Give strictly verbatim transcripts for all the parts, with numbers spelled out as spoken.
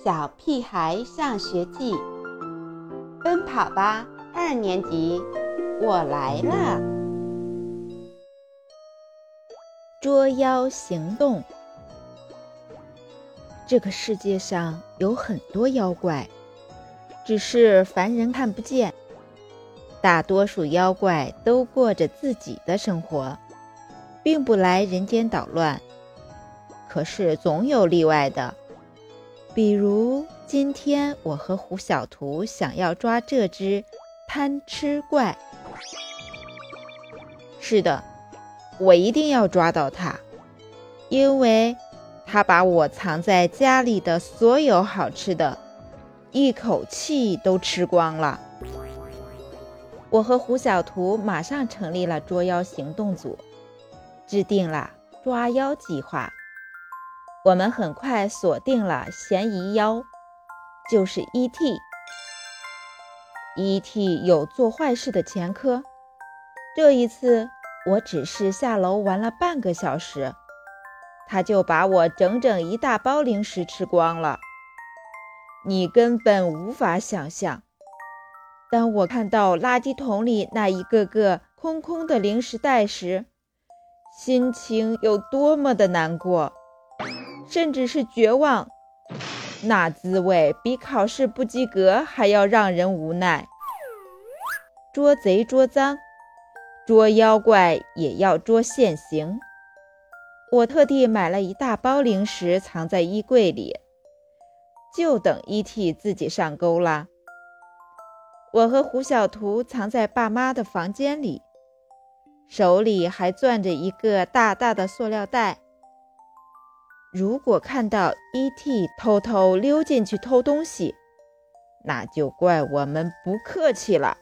小屁孩上学记，奔跑吧二年级，我来了。 捉妖行动。这个世界上有很多妖怪，只是凡人看不见。大多数妖怪都过着自己的生活，并不来人间捣乱。可是总有例外的，比如今天我和胡小图想要抓这只贪吃怪。是的，我一定要抓到它，因为它把我藏在家里的所有好吃的一口气都吃光了。我和胡小图马上成立了捉妖行动组，制定了抓妖计划。我们很快锁定了嫌疑妖，就是 E T。E T 有做坏事的前科，这一次我只是下楼玩了半个小时，他就把我整整一大包零食吃光了。你根本无法想象，当我看到垃圾桶里那一个个空空的零食袋时，心情有多么的难过，甚至是绝望。那滋味比考试不及格还要让人无奈。捉贼捉赃，捉妖怪也要捉现行。我特地买了一大包零食藏在衣柜里，就等 E T 自己上钩啦。我和胡小图藏在爸妈的房间里，手里还攥着一个大大的塑料袋。如果看到 E T 偷偷溜进去偷东西，那就怪我们不客气了。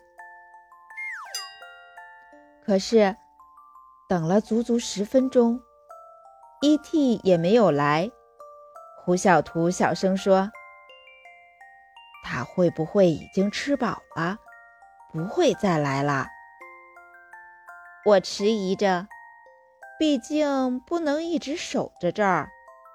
可是等了足足十分钟， E T 也没有来。胡小图小声说，他会不会已经吃饱了，不会再来了？我迟疑着，毕竟不能一直守着这儿。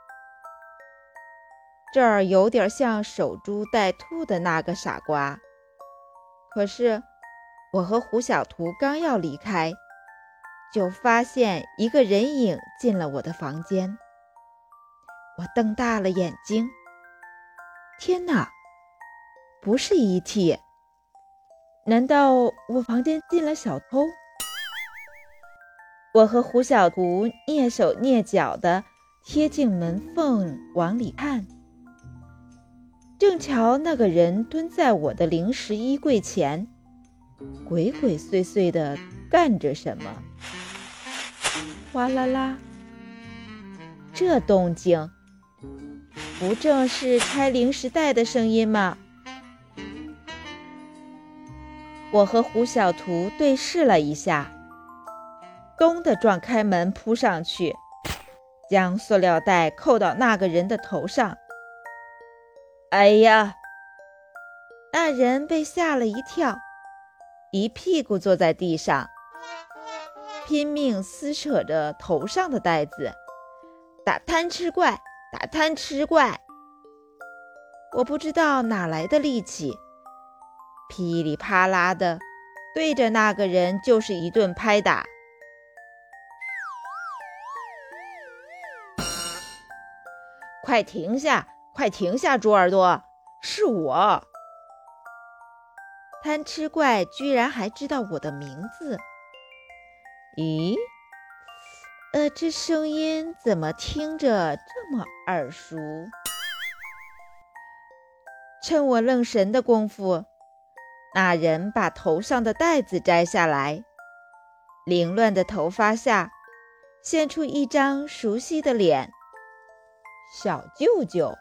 这儿有点像守株待兔的那个傻瓜。可是我和胡小图刚要离开，就发现一个人影进了我的房间。我瞪大了眼睛，天哪，不是 E T， 难道我房间进了小偷？我和胡小图蹑手蹑脚地贴近门缝往里看，正瞧那个人蹲在我的零食衣柜前，鬼鬼祟祟地干着什么。哗啦啦，这动静不正是拆零食袋的声音吗？我和胡小图对视了一下，咚地撞开门扑上去，将塑料袋扣到那个人的头上。哎呀！那人被吓了一跳，一屁股坐在地上，拼命撕扯着头上的袋子。打贪吃怪，打贪吃怪！我不知道哪来的力气，噼里啪啦的对着那个人就是一顿拍打。快停下！快停下，猪耳朵，是我！贪吃怪居然还知道我的名字。咦，呃，这声音怎么听着这么耳熟？趁我愣神的功夫，那人把头上的袋子摘下来，凌乱的头发下现出一张熟悉的脸，小舅舅。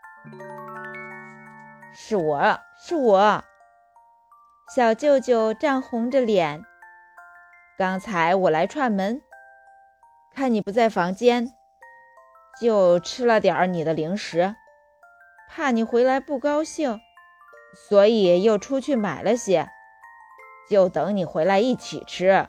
是我，是我！小舅舅涨红着脸。刚才我来串门，看你不在房间，就吃了点儿你的零食，怕你回来不高兴，所以又出去买了些，就等你回来一起吃。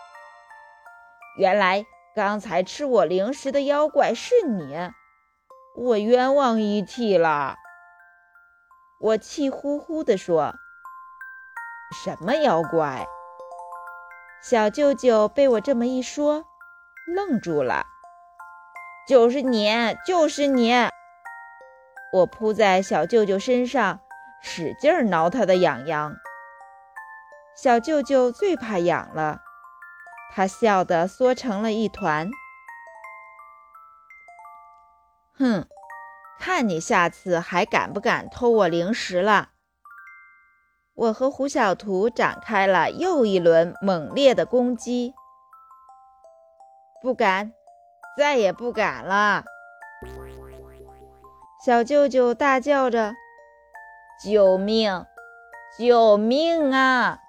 原来刚才吃我零食的妖怪是你， 我冤枉一替了。我气呼呼地说：什么妖怪？小舅舅被我这么一说，愣住了。就是你，就是你！我扑在小舅舅身上，使劲挠他的痒痒。小舅舅最怕痒了，他笑得缩成了一团。哼，看你下次还敢不敢偷我零食了。我和胡小图展开了又一轮猛烈的攻击。不敢，再也不敢了！小舅舅大叫着：救命！救命啊！